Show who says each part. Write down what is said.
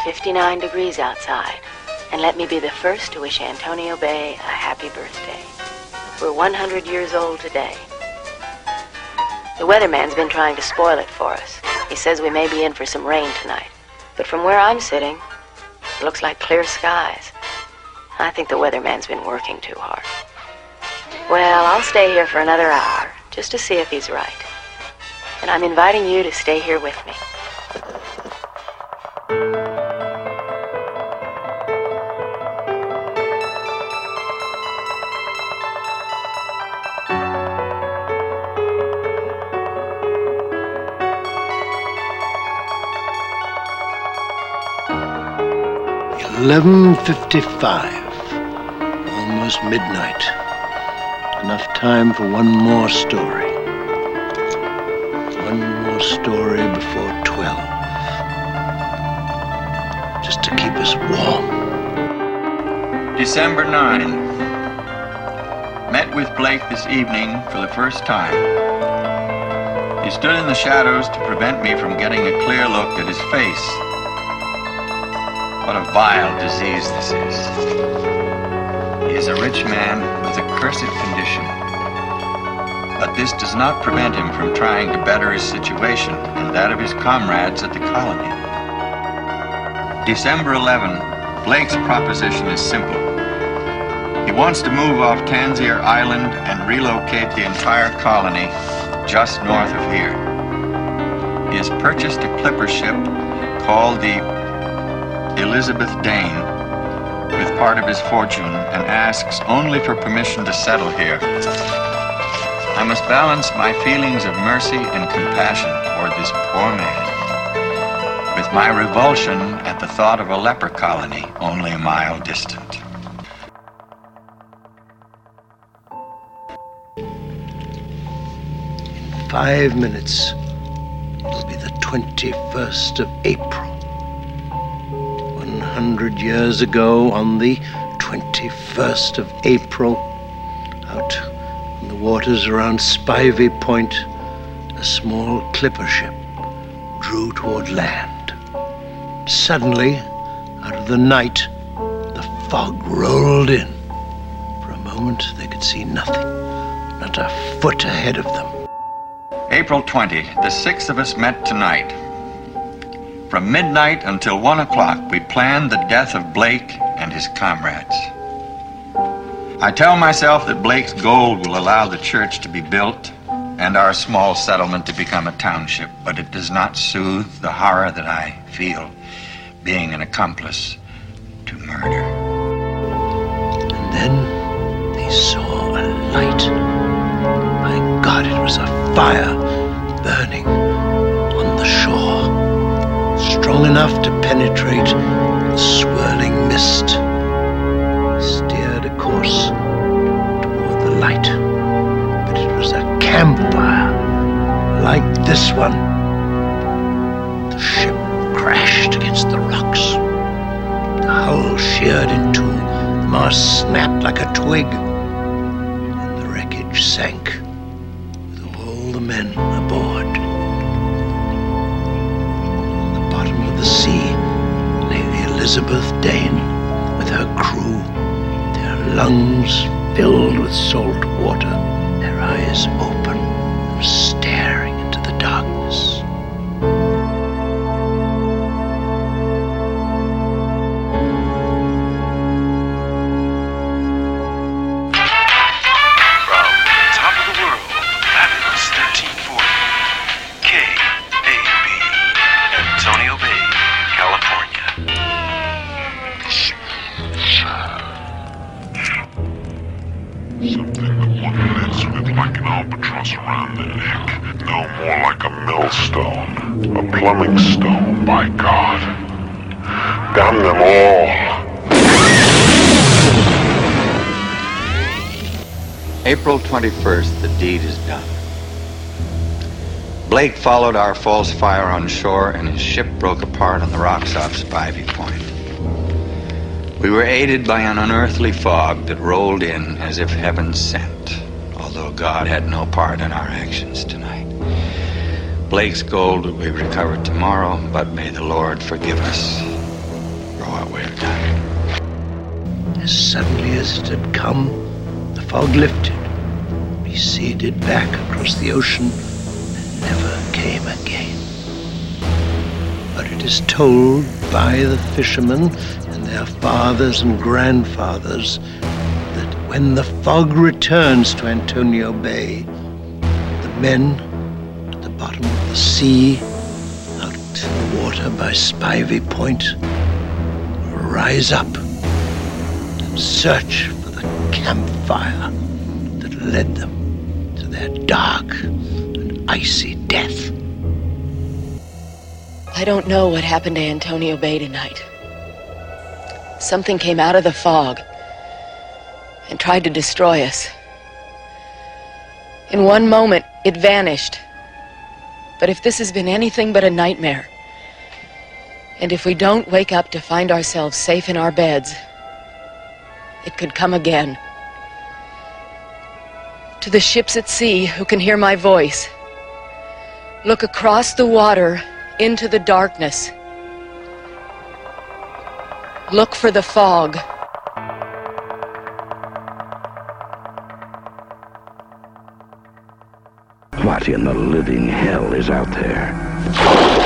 Speaker 1: 59 degrees outside, and let me be the first to wish Antonio Bay a happy birthday. We're 100 years old today. The weatherman's been trying to spoil it for us. He says we may be in for some rain tonight. But from where I'm sitting, it looks like clear skies. I think the weatherman's been working too hard. Well, I'll stay here for another hour, just to see if he's right. And I'm inviting you to stay here with me.
Speaker 2: $11:55, almost midnight. Enough time for one more story. One more story before 12. Just to keep us warm.
Speaker 3: December 9. Met with Blake this evening for the first time. He stood in the shadows to prevent me from getting a clear look at his face. What a vile disease this is. He is a rich man with a cursed condition. But this does not prevent him from trying to better his situation and that of his comrades at the colony. December 11, Blake's proposition is simple. He wants to move off Tangier Island and relocate the entire colony just north of here. He has purchased a clipper ship called the Elizabeth Dane with part of his fortune and asks only for permission to settle here. I must balance my feelings of mercy and compassion toward this poor man with my revulsion at the thought of a leper colony only a mile distant.
Speaker 2: In 5 minutes, it'll be the 21st of April. 100 years ago, on the 21st of April, out in the waters around Spivey Point, a small clipper ship drew toward land. Suddenly, out of the night, the fog rolled in. For a moment, they could see nothing, not a foot ahead of them.
Speaker 3: April 20, the 6 of us met tonight. From midnight until 1 o'clock, we planned the death of Blake and his comrades. I tell myself that Blake's gold will allow the church to be built and our small settlement to become a township, but it does not soothe the horror that I feel being an accomplice to murder.
Speaker 2: And then they saw a light. My God, it was a fire burning on the shore, strong enough to penetrate the swirling mist. Steered a course toward the light, but it was a campfire like this one. The ship crashed against the rocks. The hull sheared in two, the mast snapped like a twig, and the wreckage sank with all the men aboard. The sea lay the Elizabeth Dane with her crew, their lungs filled with salt water, their eyes open and staring into the darkness.
Speaker 4: From top of the world, fabulous 1340, KAB, Antonio Bay, California.
Speaker 5: Something that one lives with like an albatross around the neck. No, more like a millstone. A plumbing stone, by God. Damn them all.
Speaker 3: April 21st, the deed is done. Blake followed our false fire on shore, and his ship broke apart on the rocks off Spivey Point. We were aided by an unearthly fog that rolled in as if heaven sent, although God had no part in our actions tonight. Blake's gold will be recovered tomorrow, but may the Lord forgive us
Speaker 2: grow our way of dying. As suddenly as it had come, the fog lifted, receded back across the ocean, and never came again. But it is told by the fishermen and their fathers and grandfathers that when the fog returns to Antonio Bay, the men at the bottom of the sea, out in the water by Spivey Point, will rise up and search for the campfire that led them to their dark and icy death.
Speaker 1: I don't know what happened to Antonio Bay tonight. Something came out of the fog and tried to destroy us. In one moment, it vanished. But if this has been anything but a nightmare, and if we don't wake up to find ourselves safe in our beds, it could come again. To the ships at sea who can hear my voice, look across the water into the darkness. Look for the fog.
Speaker 6: What in the living hell is out there?